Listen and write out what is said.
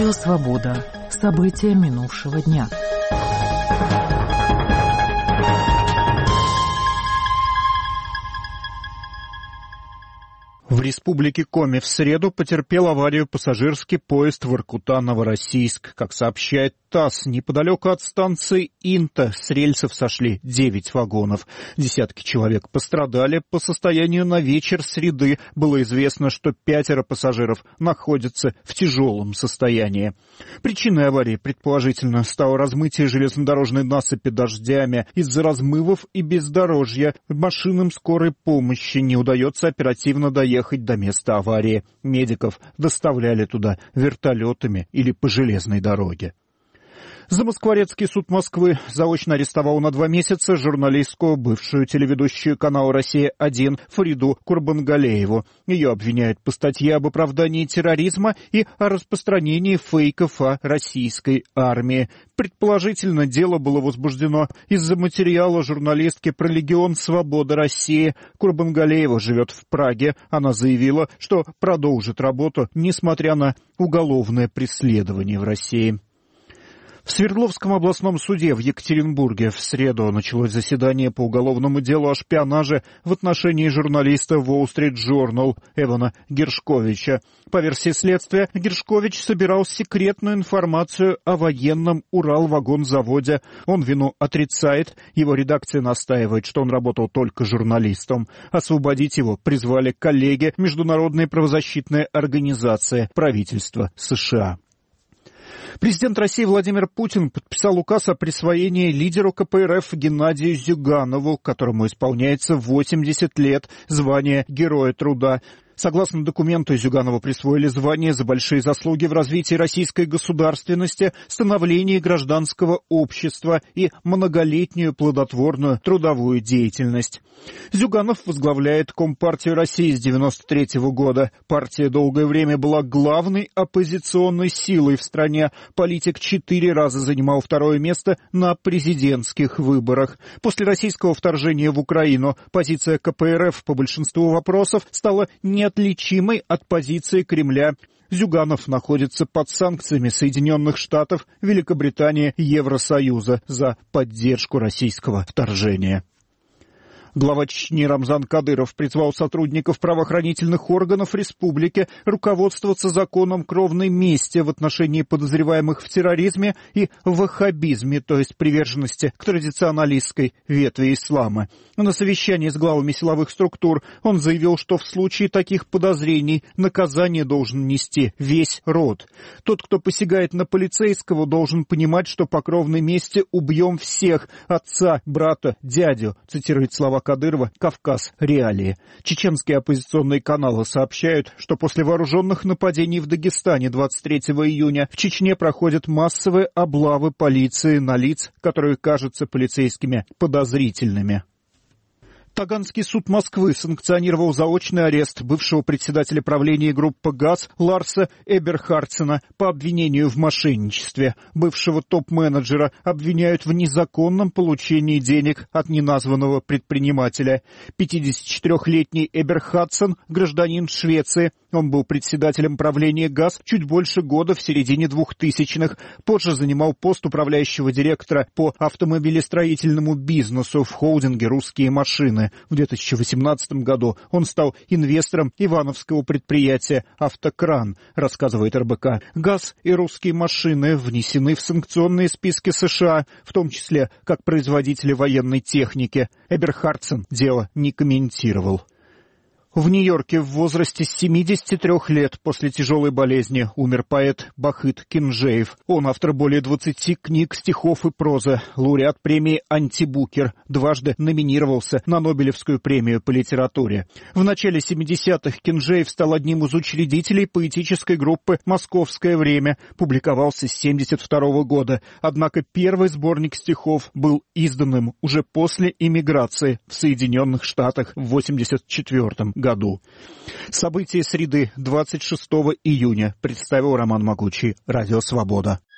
Радио «Свобода». События минувшего дня. В республике Коми в среду потерпел аварию пассажирский поезд Воркута-Новороссийск. Как сообщает ТАСС, неподалеку от станции Инта с рельсов сошли 9 вагонов. Десятки человек пострадали. По состоянию на вечер среды было известно, что 5 пассажиров находятся в тяжелом состоянии. Причиной аварии, предположительно, стало размытие железнодорожной насыпи дождями. Из-за размывов и бездорожья машинам скорой помощи не удается оперативно доехать до места аварии. Медиков доставляли туда вертолетами или по железной дороге. Замоскворецкий суд Москвы заочно арестовал на 2 месяца журналистку, бывшую телеведущую канала «Россия-1» Фариду Курбангалееву. Ее обвиняют по статье об оправдании терроризма и о распространении фейков о российской армии. Предположительно, дело было возбуждено из-за материала журналистки про Легион Свободы России. Курбангалеева живет в Праге. Она заявила, что продолжит работу, несмотря на уголовное преследование в России. В Свердловском областном суде в Екатеринбурге в среду началось заседание по уголовному делу о шпионаже в отношении журналиста Wall Street Journal Эвана Гершковича. По версии следствия, Гершкович собирал секретную информацию о военном Уралвагонзаводе. Он вину отрицает. Его редакция настаивает, что он работал только журналистом. Освободить его призвали коллеги Международной правозащитной организации правительства США. Президент России Владимир Путин подписал указ о присвоении лидеру КПРФ Геннадию Зюганову, которому исполняется 80 лет, звания Героя труда. Согласно документу, Зюганову присвоили звание за большие заслуги в развитии российской государственности, становлении гражданского общества и многолетнюю плодотворную трудовую деятельность. Зюганов возглавляет Компартию России с 1993 года. Партия долгое время была главной оппозиционной силой в стране. Политик 4 раза занимал 2-е место на президентских выборах. После российского вторжения в Украину позиция КПРФ по большинству вопросов стала неотличимой от позиции Кремля. Зюганов находится под санкциями Соединенных Штатов, Великобритании и Евросоюза за поддержку российского вторжения. Глава Чечни Рамзан Кадыров призвал сотрудников правоохранительных органов республики руководствоваться законом кровной мести в отношении подозреваемых в терроризме и ваххабизме, то есть приверженности к традиционалистской ветви ислама. На совещании с главами силовых структур он заявил, что в случае таких подозрений наказание должен нести весь род. Тот, кто посягает на полицейского, должен понимать, что по кровной мести убьем всех – отца, брата, дядю, цитирует слова Кадырова «Кавказ. Реалии». Чеченские оппозиционные каналы сообщают, что после вооруженных нападений в Дагестане 23 июня в Чечне проходят массовые облавы полиции на лиц, которые кажутся полицейскими подозрительными. Таганский суд Москвы санкционировал заочный арест бывшего председателя правления группы ГАЗ Ларса Эберхардсена по обвинению в мошенничестве. Бывшего топ-менеджера обвиняют в незаконном получении денег от неназванного предпринимателя. 54-летний Эберхардсен – гражданин Швеции. Он был председателем правления ГАЗ чуть больше года в середине 2000-х. Позже занимал пост управляющего директора по автомобилестроительному бизнесу в холдинге «Русские машины». В 2018 году он стал инвестором ивановского предприятия «Автокран», рассказывает РБК. ГАЗ и «Русские машины» внесены в санкционные списки США, в том числе как производители военной техники. Эберхардсен дело не комментировал. В Нью-Йорке в возрасте 73 лет после тяжелой болезни умер поэт Бахыт Кинжеев. Он автор более 20 книг, стихов и прозы, лауреат премии «Антибукер», дважды номинировался на Нобелевскую премию по литературе. В начале 70-х Кинжеев стал одним из учредителей поэтической группы «Московское время», публиковался с 72 года, однако первый сборник стихов был изданным уже после эмиграции в Соединенных Штатах в 84 году. События среды 26 июня представил Роман Могучий, Радио Свобода.